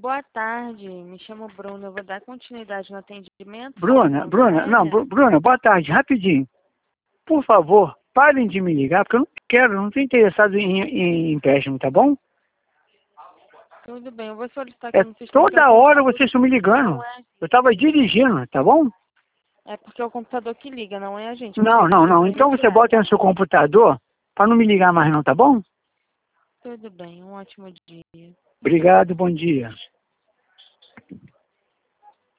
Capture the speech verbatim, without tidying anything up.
Boa tarde, me chamo Bruna, eu vou dar continuidade no atendimento. Bruna, Bruna, não, Bru- Bruna, boa tarde, rapidinho. Por favor, parem de me ligar, porque eu não quero, não estou interessado em, em empréstimo, tá bom? Tudo bem, eu vou solicitar aqui É no sistema. porque toda o hora computador vocês estão me ligando. não é, Eu estava dirigindo, tá bom? é porque é o computador que liga, não é a gente. Não, porque não, precisa não. Então você retirar. bota no seu computador para não me ligar mais não, tá bom? Tudo bem, um ótimo dia. Obrigado, bom dia.